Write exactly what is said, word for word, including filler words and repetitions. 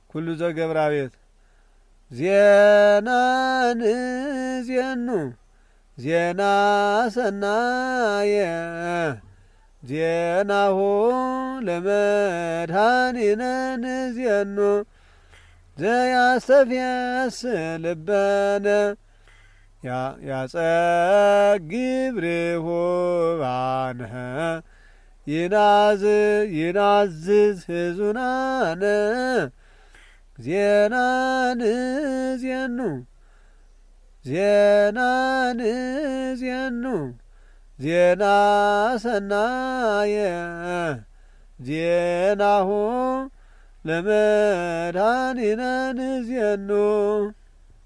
ኩሉ ዘገብራ ቤት ዜና ንዜኑ ዜና ሰናየ ዜናሁ ለመድኃኒነ ንዜኑ ዘያስተፍየስ ልበነ ያጸግብ ርሁባነ ይናዝ ይናዝዝ ሕዙናነ ዜና ንዜኑ ዜና ንዜኑ ዜና ሰናየ ዜናሁ ለመድኃኒነ ንዜኑ